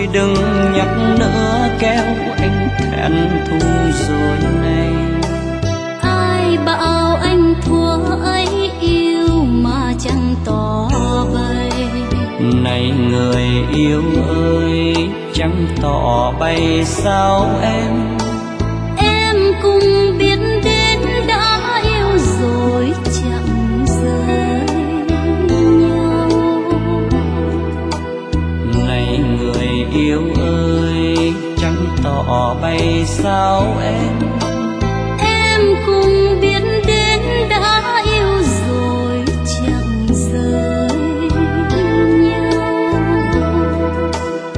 Thôi đừng nhắc nữa kéo anh thẹn thùng rồi này. Ai bảo anh thua ấy yêu mà chẳng tỏ bày. Này người yêu ơi, chẳng tỏ bày sao em? Em cũng biết đến đã yêu rồi chẳng rời nhau. Này người yêu ơi, chẳng tỏ bày sao em?